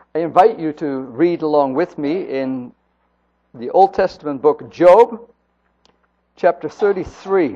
I invite you to read along with me in the Old Testament book Job, chapter 33.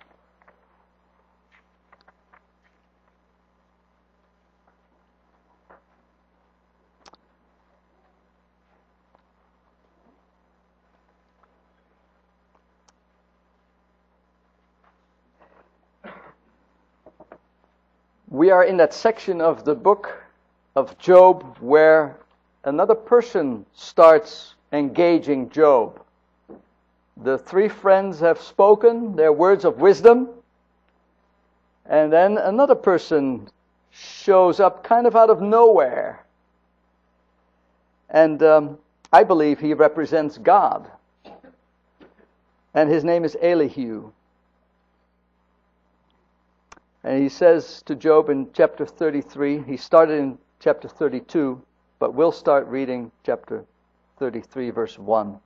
We are in that section of the book of Job where another person starts engaging Job. The three friends have spoken their words of wisdom, and then another person shows up kind of out of nowhere. And I believe he represents God. And his name is Elihu. And he says to Job in chapter 33, he started in chapter 32, but we'll start reading chapter 33, verse 1.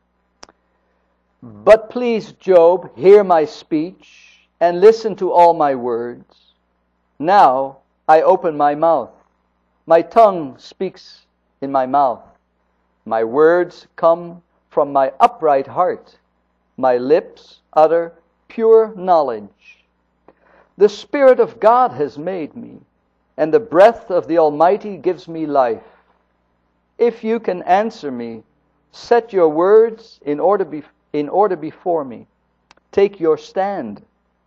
But please, Job, hear my speech, and listen to all my words. Now I open my mouth. My tongue speaks in my mouth. My words come from my upright heart. My lips utter pure knowledge. The Spirit of God has made me, and the breath of the Almighty gives me life. If you can answer me, set your words in order before me. Take your stand.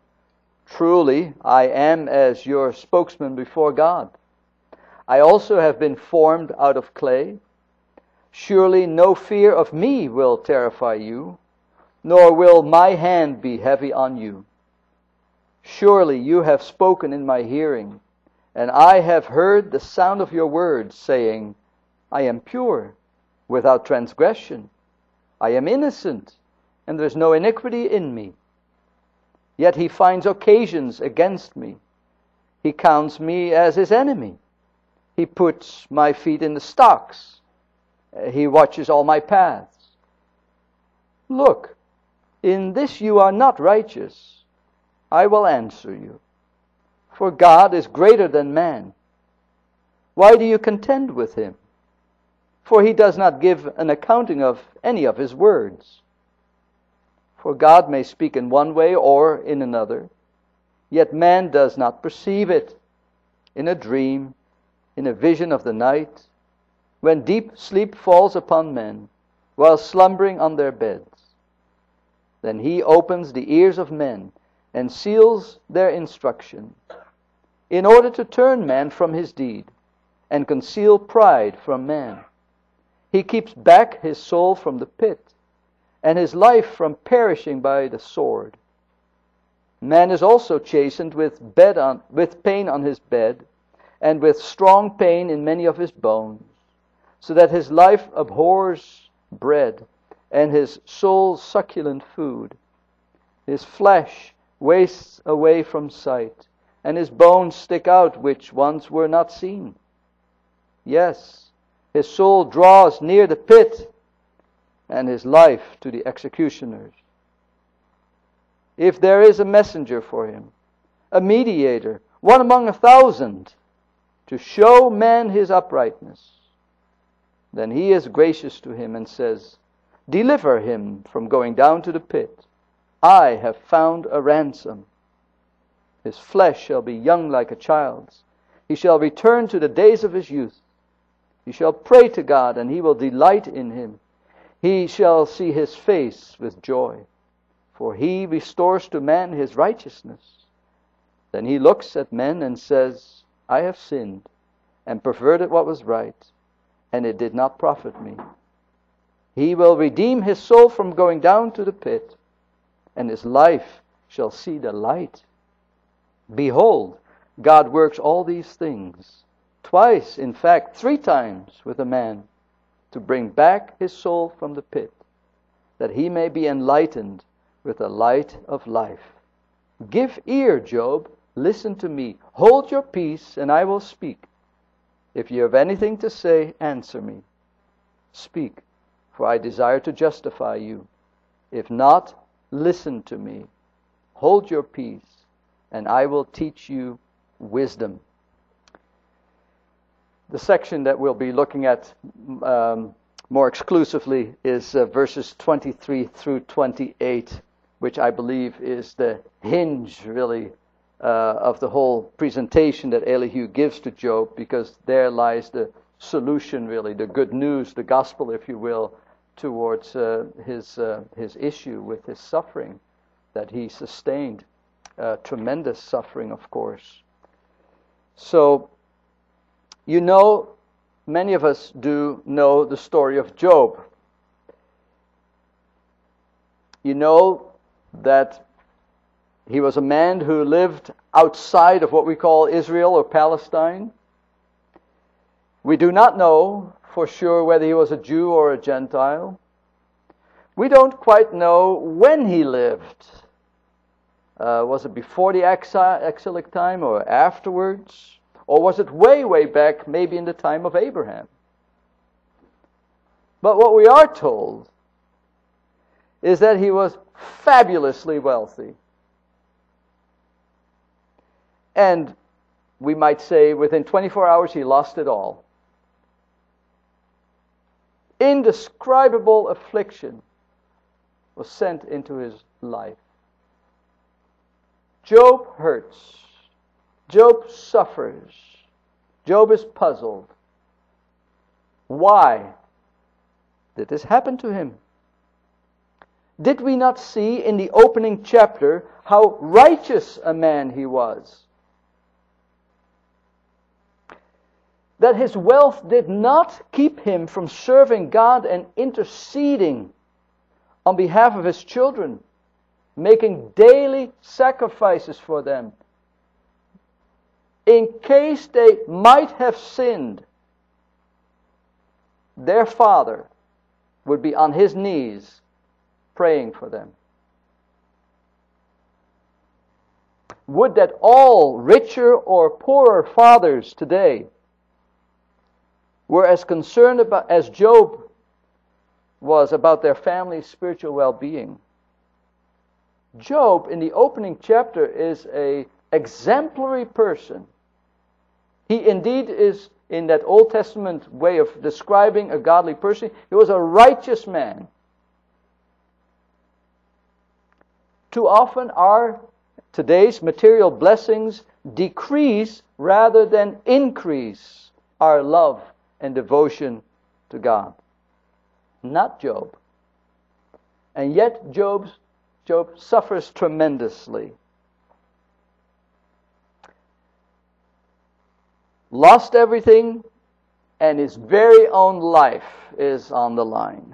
Truly, I am as your spokesman before God. I also have been formed out of clay. Surely no fear of me will terrify you, nor will my hand be heavy on you. Surely you have spoken in my hearing, and I have heard the sound of your words, saying, I am pure, without transgression. I am innocent, and there is no iniquity in me. Yet he finds occasions against me. He counts me as his enemy. He puts my feet in the stocks. He watches all my paths. Look, in this you are not righteous. I will answer you. For God is greater than man. Why do you contend with him? For he does not give an accounting of any of his words. For God may speak in one way or in another, yet man does not perceive it. In a dream, in a vision of the night, when deep sleep falls upon men, while slumbering on their beds, then he opens the ears of men, and seals their instruction, in order to turn man from his deed, and conceal pride from man. He keeps back his soul from the pit, and his life from perishing by the sword. Man is also chastened with pain on his bed, and with strong pain in many of his bones, so that his life abhors bread, and his soul succulent food. His flesh wastes away from sight, and his bones stick out which once were not seen. Yes, his soul draws near the pit, and his life to the executioners. If there is a messenger for him, a mediator, one among 1,000, to show man his uprightness, then he is gracious to him and says, deliver him from going down to the pit. I have found a ransom. His flesh shall be young like a child's. He shall return to the days of his youth. He shall pray to God, and he will delight in him. He shall see his face with joy, for he restores to man his righteousness. Then he looks at men and says, I have sinned, and perverted what was right, and it did not profit me. He will redeem his soul from going down to the pit, and his life shall see the light. Behold, God works all these things, twice, in fact, 3 times with a man, to bring back his soul from the pit, that he may be enlightened with the light of life. Give ear, Job, listen to me. Hold your peace, and I will speak. If you have anything to say, answer me. Speak, for I desire to justify you. If not, listen to me. Hold your peace, and I will teach you wisdom. The section that we'll be looking at more exclusively is verses 23 through 28, which I believe is the hinge, really, of the whole presentation that Elihu gives to Job, because there lies the solution, really, the good news, the gospel, if you will, towards his issue with his suffering that he sustained. Tremendous suffering, of course. So, you know, many of us do know the story of Job. You know that he was a man who lived outside of what we call Israel or Palestine. We do not know for sure whether he was a Jew or a Gentile. We don't quite know when he lived. Was it before the exilic time or afterwards? Or was it way, way back, maybe in the time of Abraham? But what we are told is that he was fabulously wealthy. And we might say within 24 hours he lost it all. Indescribable affliction was sent into his life. Job hurts. Job suffers. Job is puzzled. Why did this happen to him? Did we not see in the opening chapter how righteous a man he was? That his wealth did not keep him from serving God and interceding on behalf of his children, making daily sacrifices for them, in case they might have sinned. Their father would be on his knees praying for them. Would that all richer or poorer fathers today were as concerned about as Job was about their family's spiritual well-being. Job, in the opening chapter, is an exemplary person. He indeed is, in that Old Testament way of describing a godly person, he was a righteous man. Too often our today's material blessings decrease rather than increase our love and devotion to God. Not Job. And yet Job suffers tremendously. Lost everything, and his very own life is on the line.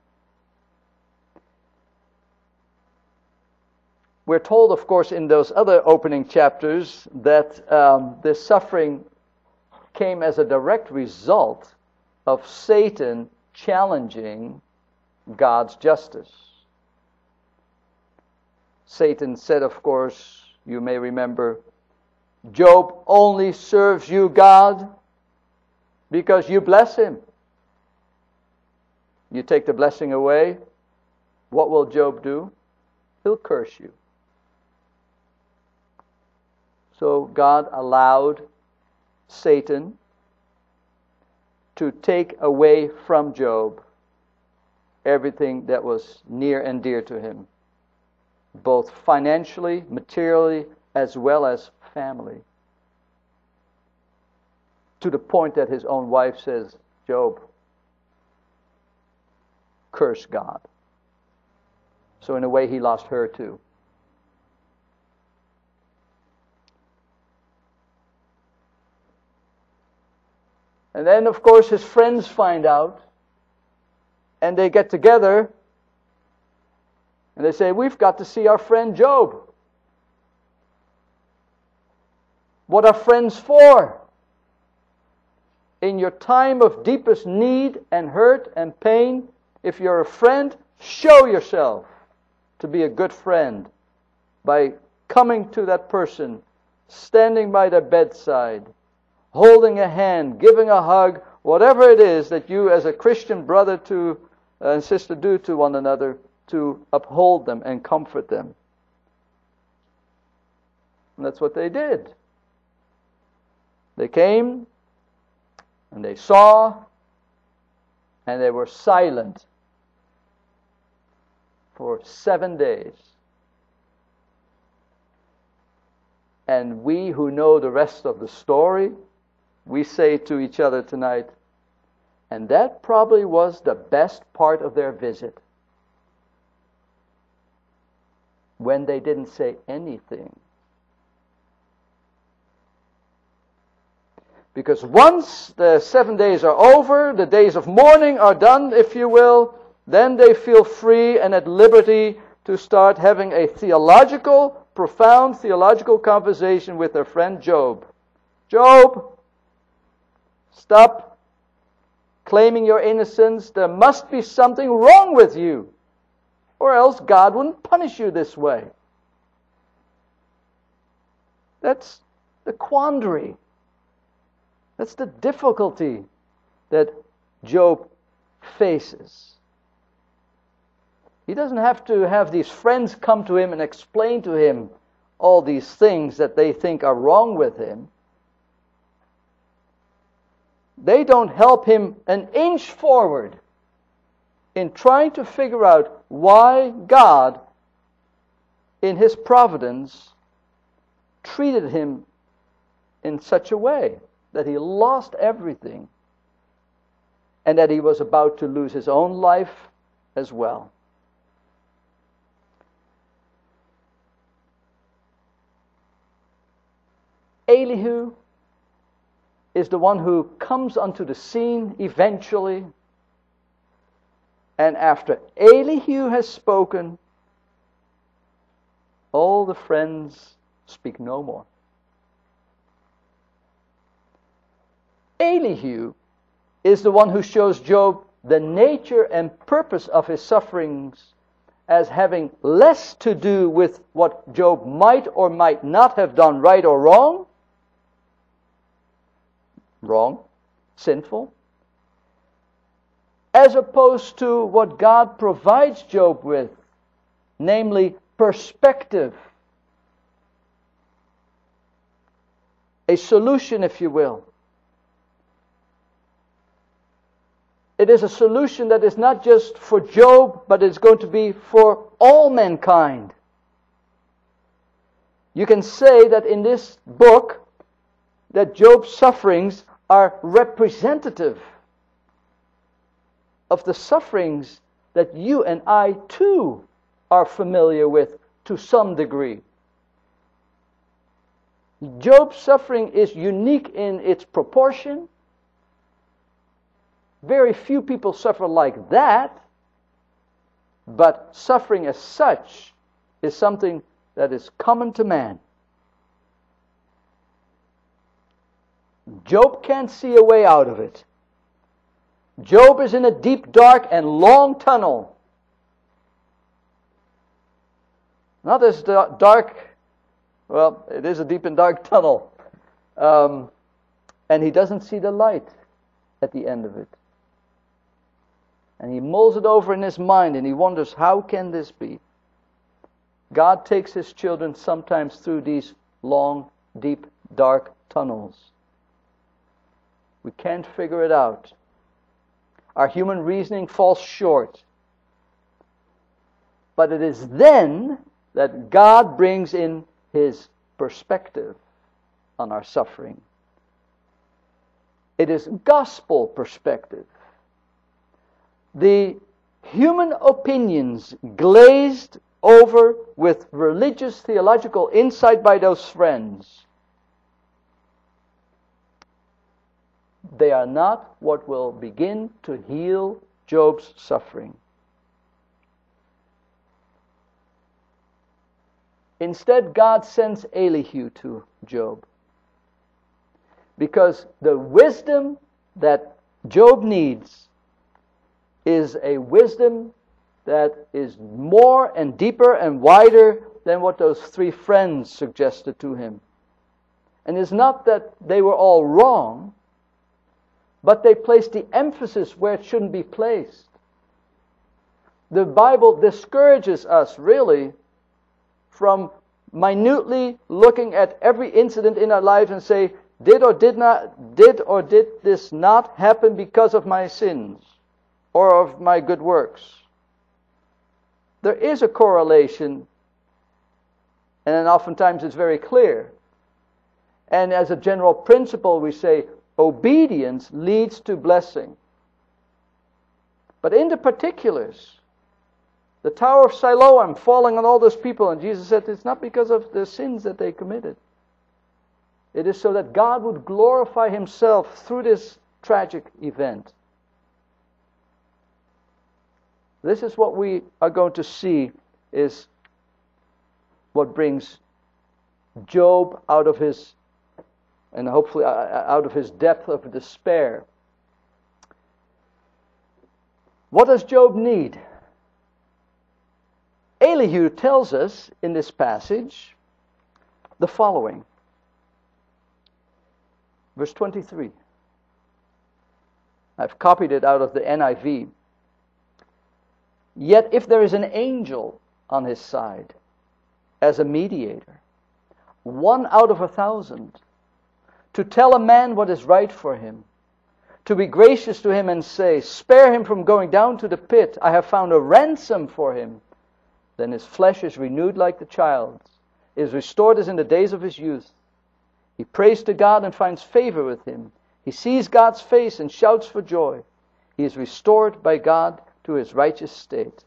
We're told, of course, in those other opening chapters that this suffering came as a direct result of Satan challenging God's justice. Satan said, of course, you may remember, Job only serves you, God, because you bless him. You take the blessing away, what will Job do? He'll curse you. So God allowed Satan to take away from Job everything that was near and dear to him, both financially, materially, as well as family. To the point that his own wife says, Job, curse God. So in a way he lost her too. And then, of course, his friends find out, and they get together, and they say, we've got to see our friend Job. What are friends for? In your time of deepest need and hurt and pain, if you're a friend, show yourself to be a good friend by coming to that person, standing by their bedside, holding a hand, giving a hug, whatever it is that you as a Christian brother and sister do to one another to uphold them and comfort them. And that's what they did. They came, And they saw, and they were silent for 7 days. And we who know the rest of the story, we say to each other tonight, and that probably was the best part of their visit. When they didn't say anything. Because once the 7 days are over, the days of mourning are done, if you will, then they feel free and at liberty to start having a profound theological conversation with their friend Job. Job, stop claiming your innocence. There must be something wrong with you, or else God wouldn't punish you this way. That's the quandary. That's the difficulty that Job faces. He doesn't have to have these friends come to him and explain to him all these things that they think are wrong with him. They don't help him an inch forward in trying to figure out why God, in His providence, treated him in such a way that he lost everything and that he was about to lose his own life as well. Elihu is the one who comes onto the scene eventually. And after Elihu has spoken, all the friends speak no more. Elihu is the one who shows Job the nature and purpose of his sufferings as having less to do with what Job might or might not have done right or wrong, sinful, as opposed to what God provides Job with, namely perspective, a solution, if you will. It is a solution that is not just for Job, but it's going to be for all mankind. You can say that in this book, that Job's sufferings are representative of the sufferings that you and I too are familiar with to some degree. Job's suffering is unique in its proportion. Very few people suffer like that, but suffering as such is something that is common to man. Job can't see a way out of it. Job is in a deep, dark, and long tunnel. Not as dark, well, it is a deep and dark tunnel. And he doesn't see the light at the end of it. And he mulls it over in his mind and he wonders, how can this be? God takes His children sometimes through these long, deep, dark tunnels. We can't figure it out. Our human reasoning falls short. But it is then that God brings in His perspective on our suffering. It is gospel perspective. The human opinions glazed over with religious theological insight by those friends, they are not what will begin to heal Job's suffering. Instead, God sends Elihu to Job, because the wisdom that Job needs is a wisdom that is more and deeper and wider than what those three friends suggested to him. And it's not that they were all wrong, but they placed the emphasis where it shouldn't be placed. The Bible discourages us, really, from minutely looking at every incident in our lives and say, did or did this not happen because of my sins or of my good works? There is a correlation, and then oftentimes it's very clear. And as a general principle, we say obedience leads to blessing. But in the particulars, the Tower of Siloam falling on all those people, and Jesus said it's not because of the sins that they committed. It is so that God would glorify Himself through this tragic event. This is what we are going to see is what brings Job out of his, and hopefully out of his depth of despair. What does Job need? Elihu tells us in this passage the following. Verse 23. I've copied it out of the NIV. Yet if there is an angel on his side as a mediator, 1 out of 1,000, to tell a man what is right for him, to be gracious to him and say, spare him from going down to the pit, I have found a ransom for him, then his flesh is renewed like the child's, is restored as in the days of his youth. He prays to God and finds favor with Him. He sees God's face and shouts for joy. He is restored by God to his righteous state.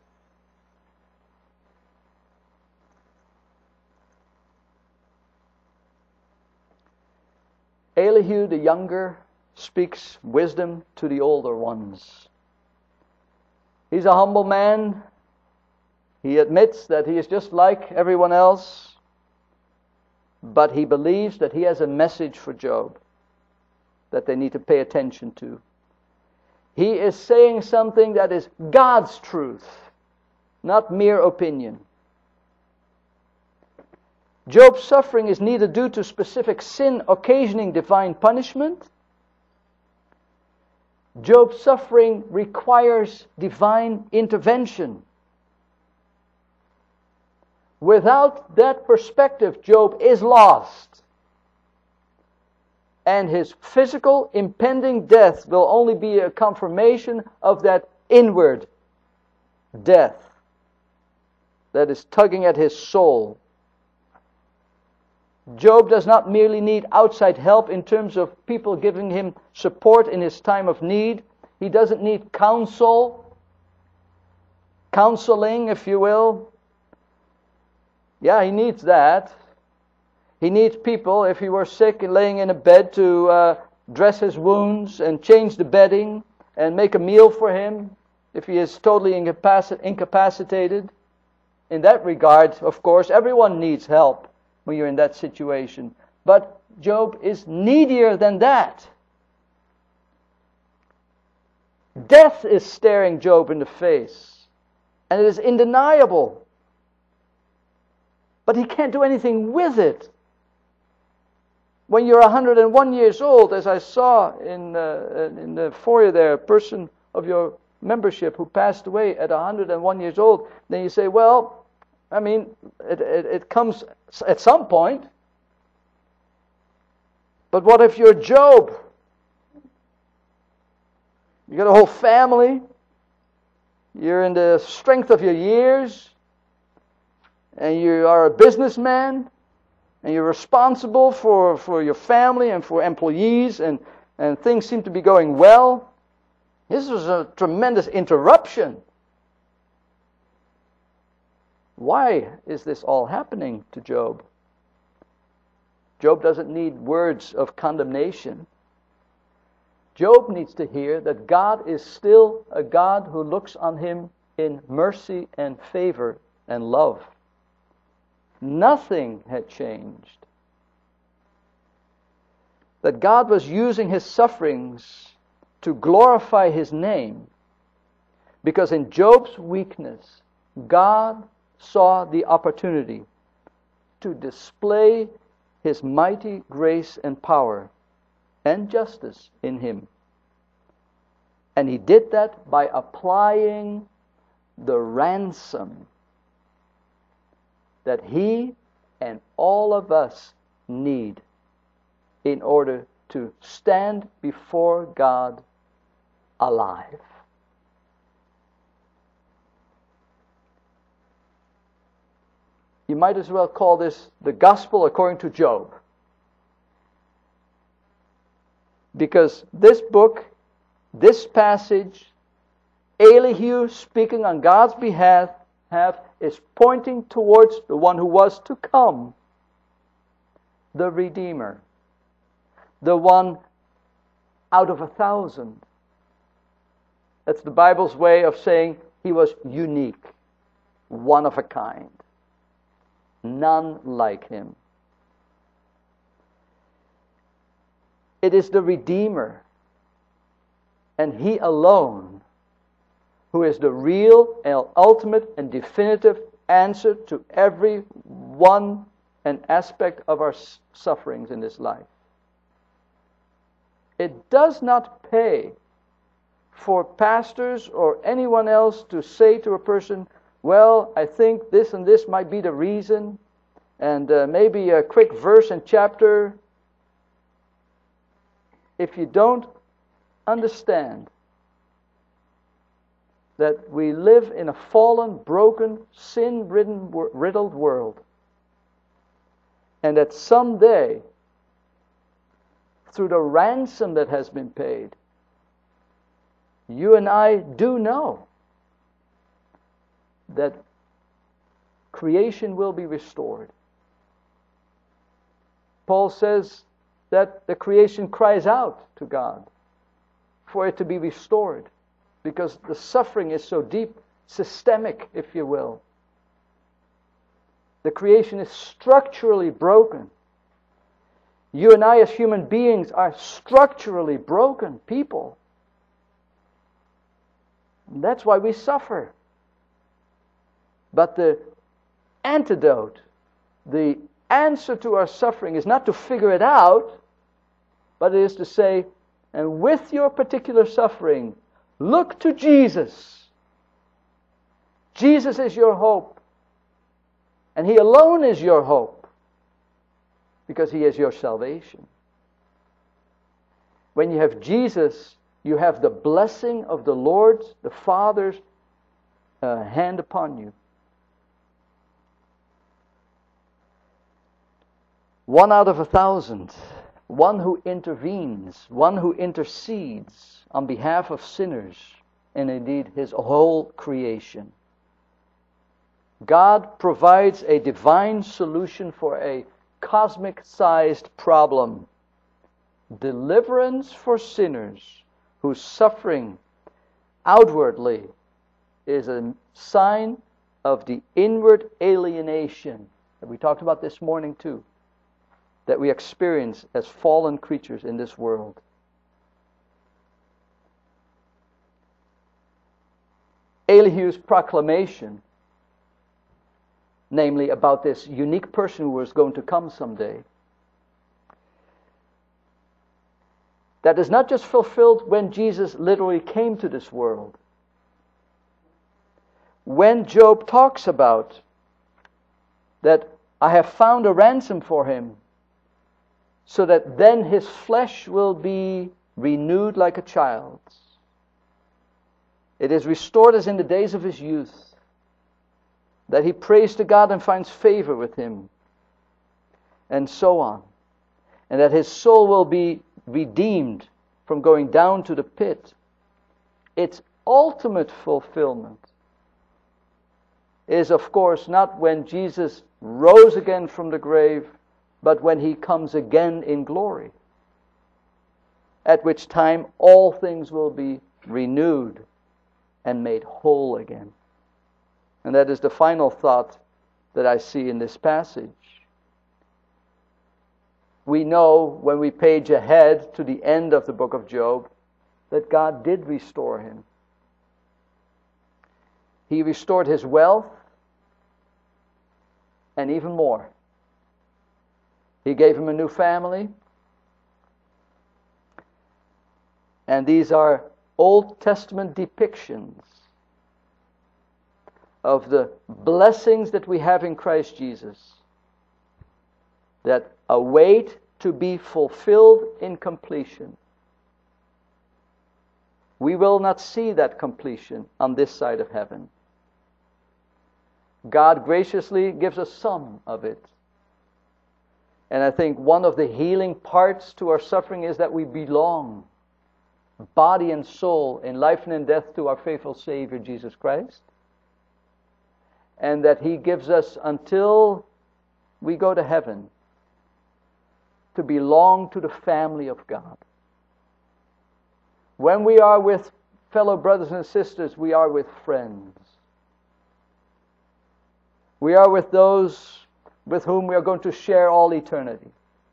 Elihu the younger speaks wisdom to the older ones. He's a humble man. He admits that he is just like everyone else. But he believes that he has a message for Job that they need to pay attention to. He is saying something that is God's truth, not mere opinion. Job's suffering is neither due to specific sin occasioning divine punishment. Job's suffering requires divine intervention. Without that perspective, Job is lost. And his physical impending death will only be a confirmation of that inward death that is tugging at his soul. Job does not merely need outside help in terms of people giving him support in his time of need. He doesn't need counseling, if you will. Yeah, he needs that. He needs people, if he were sick and laying in a bed, to dress his wounds and change the bedding and make a meal for him if he is totally incapacitated. In that regard, of course, everyone needs help when you're in that situation. But Job is needier than that. Death is staring Job in the face, and it is undeniable. But he can't do anything with it. When you're 101 years old, as I saw in the foyer there, a person of your membership who passed away at 101 years old, then you say, well, I mean, it comes at some point. But what if you're Job? You got a whole family. You're in the strength of your years. And you are a businessman, and you're responsible for your family and for employees, and things seem to be going well. This was a tremendous interruption. Why is this all happening to Job? Job doesn't need words of condemnation. Job needs to hear that God is still a God who looks on him in mercy and favor and love. Nothing had changed. That God was using his sufferings to glorify his name, because in Job's weakness, God saw the opportunity to display his mighty grace and power and justice in him. And he did that by applying the ransom that he and all of us need. in order to stand before God alive. You might as well call this the gospel according to Job. Because this book, this passage, Elihu speaking on God's behalf, is pointing towards the one who was to come, the Redeemer, the one out of 1,000. That's the Bible's way of saying he was unique, one of a kind. None like him. It is the Redeemer, and he alone, who is the real and ultimate and definitive answer to every one and aspect of our sufferings in this life. It does not pay for pastors or anyone else to say to a person, well, I think this and this might be the reason, and maybe a quick verse and chapter. If you don't understand that we live in a fallen, broken, sin-ridden, riddled world, and that someday, through the ransom that has been paid, you and I do know that creation will be restored. Paul says that the creation cries out to God for it to be restored, because the suffering is so deep, systemic, if you will. The creation is structurally broken. You and I as human beings are structurally broken people. And that's why we suffer. But the antidote, the answer to our suffering is not to figure it out, but it is to say, and with your particular suffering, look to Jesus. Jesus is your hope. And He alone is your hope, because He is your salvation. When you have Jesus, you have the blessing of the Lord's, the Father's hand upon you. One out of 1,000, one who intervenes, one who intercedes on behalf of sinners, and indeed His whole creation. God provides a divine solution for a cosmic-sized problem. Deliverance for sinners whose suffering outwardly is a sign of the inward alienation that we talked about this morning too, that we experience as fallen creatures in this world. Elihu's proclamation, namely about this unique person who was going to come someday, that is not just fulfilled when Jesus literally came to this world. When Job talks about that I have found a ransom for him, so that then his flesh will be renewed like a child's. It is restored as in the days of his youth, that he prays to God and finds favor with Him, and so on. And that his soul will be redeemed from going down to the pit. Its ultimate fulfillment is, of course, not when Jesus rose again from the grave, but when He comes again in glory, at which time all things will be renewed and made whole again. And that is the final thought that I see in this passage. We know when we page ahead to the end of the book of Job that God did restore him. He restored his wealth and even more. He gave him a new family. And these are Old Testament depictions of the blessings that we have in Christ Jesus, that await to be fulfilled in completion. We will not see that completion on this side of heaven. God graciously gives us some of it. And I think one of the healing parts to our suffering is that we belong, body and soul, in life and in death, to our faithful Savior, Jesus Christ. And that He gives us, until we go to heaven, to belong to the family of God. When we are with fellow brothers and sisters, we are with friends. We are with those with whom we are going to share all eternity.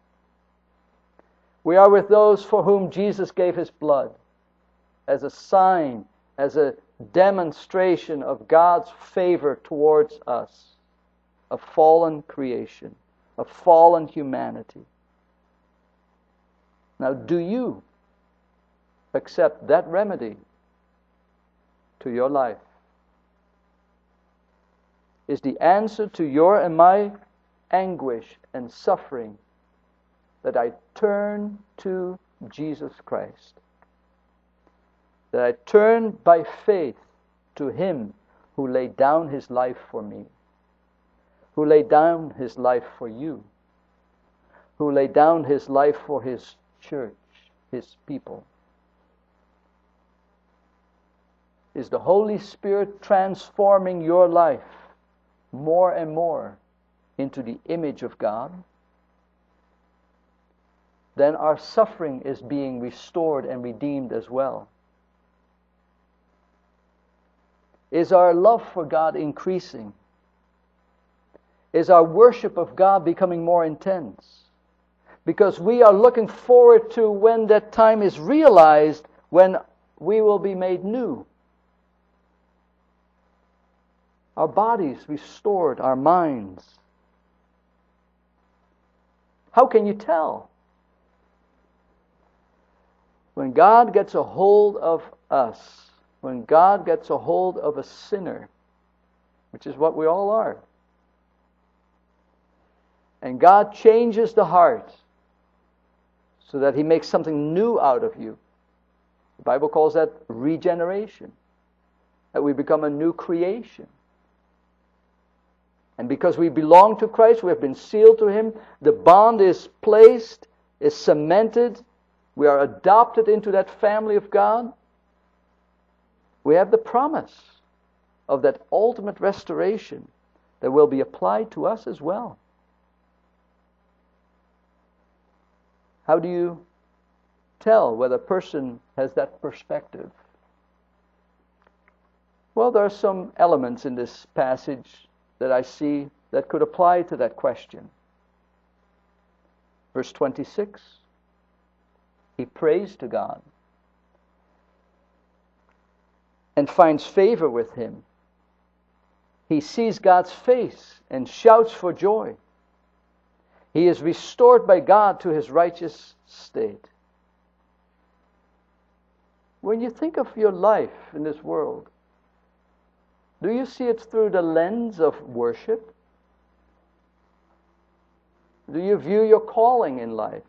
We are with those for whom Jesus gave His blood as a sign, as a demonstration of God's favor towards us, a fallen creation, a fallen humanity. Now, do you accept that remedy to your life? Is the answer to your and my anguish and suffering that I turn to Jesus Christ? That I turn by faith to Him who laid down His life for me, who laid down His life for you, who laid down His life for His church, His people? Is the Holy Spirit transforming your life more and more into the image of God? Then our suffering is being restored and redeemed as well. Is our love for God increasing? Is our worship of God becoming more intense? Because we are looking forward to when that time is realized, when we will be made new. Our bodies restored, our minds. How can you tell? When God gets a hold of us, when God gets a hold of a sinner, which is what we all are, and God changes the heart so that He makes something new out of you. The Bible calls that regeneration, that we become a new creation. And because we belong to Christ, we have been sealed to Him, the bond is placed, is cemented, we are adopted into that family of God. We have the promise of that ultimate restoration that will be applied to us as well. How do you tell whether a person has that perspective? Well, there are some elements in this passage that I see that could apply to that question. Verse 26, he prays to God and finds favor with Him. He sees God's face and shouts for joy. He is restored by God to his righteous state. When you think of your life in this world, do you see it through the lens of worship? Do you view your calling in life,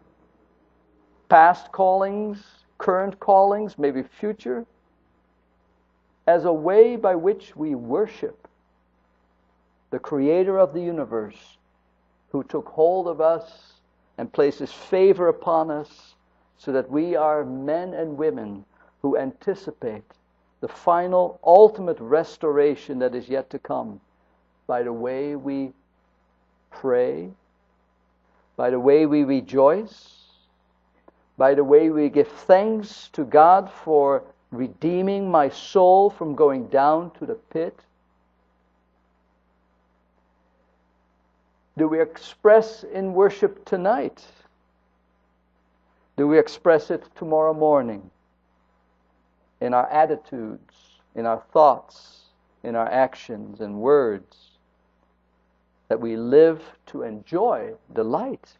past callings, current callings, maybe future, as a way by which we worship the Creator of the universe, who took hold of us and places favor upon us so that we are men and women who anticipate the final, ultimate restoration that is yet to come by the way we pray, by the way we rejoice, by the way we give thanks to God for redeeming my soul from going down to the pit? Do we express in worship tonight? Do we express it tomorrow morning? In our attitudes, in our thoughts, in our actions and words, that we live to enjoy delight.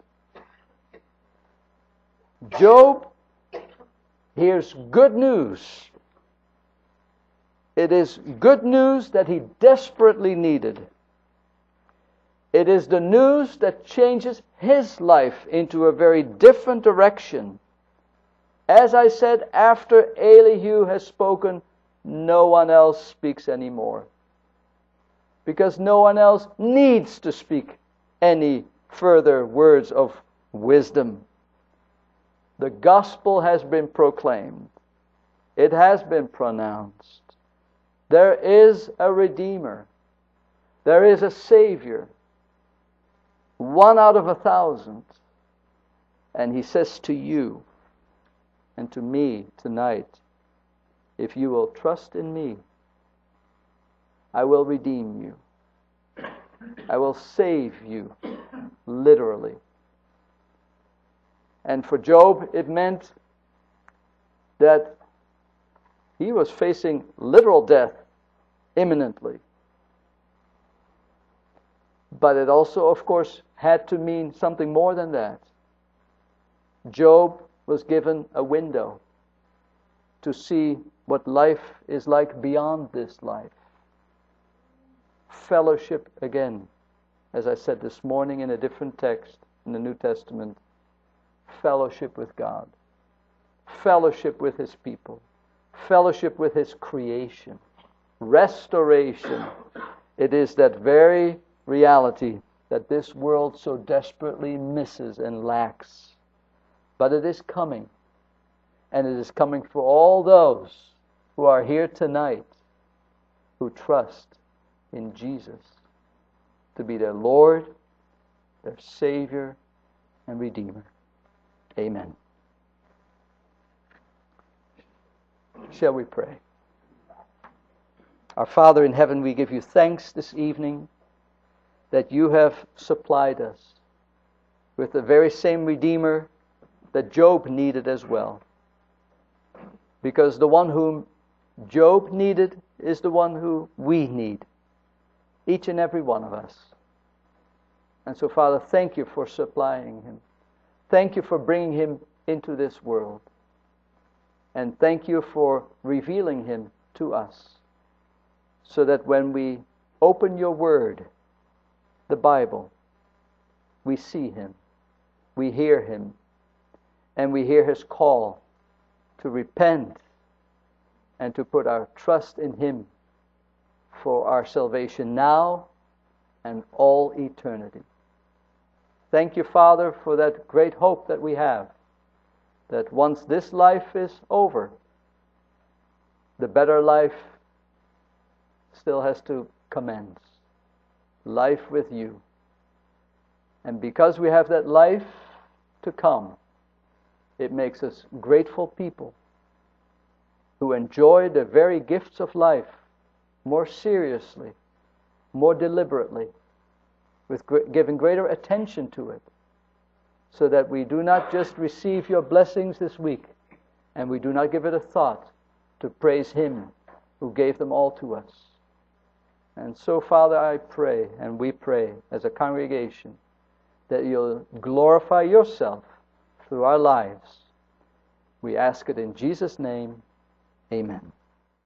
Job hears good news. It is good news that he desperately needed. It is the news that changes his life into a very different direction. As I said, after Elihu has spoken, no one else speaks anymore. Because no one else needs to speak any further words of wisdom. The gospel has been proclaimed. It has been pronounced. There is a Redeemer. There is a Savior. 1 out of 1,000. And he says to you and to me tonight, if you will trust in me, I will redeem you. I will save you, literally. And for Job, it meant that he was facing literal death imminently. But it also, of course, had to mean something more than that. Job was given a window to see what life is like beyond this life. Fellowship again, as I said this morning in a different text in the New Testament. Fellowship with God. Fellowship with His people. Fellowship with His creation. Restoration. It is that very reality that this world so desperately misses and lacks. But it is coming. And it is coming for all those who are here tonight who trust in Jesus to be their Lord, their Savior, and Redeemer. Amen. Shall we pray? Our Father in heaven, we give you thanks this evening that you have supplied us with the very same Redeemer that Job needed as well. Because the one whom Job needed is the one who we need. Each and every one of us. And so, Father, thank you for supplying him. Thank you for bringing him into this world. And thank you for revealing him to us. So that when we open your word, the Bible, we see him, we hear him, and we hear his call to repent and to put our trust in him for our salvation now and all eternity. Thank you, Father, for that great hope that we have, that once this life is over, the better life still has to commence. Life with you. And because we have that life to come, it makes us grateful people who enjoy the very gifts of life more seriously, more deliberately, with giving greater attention to it, so that we do not just receive your blessings this week, and we do not give it a thought to praise him who gave them all to us. And so, Father, I pray, and we pray as a congregation, that you'll glorify yourself through our lives. We ask it in Jesus' name. Amen.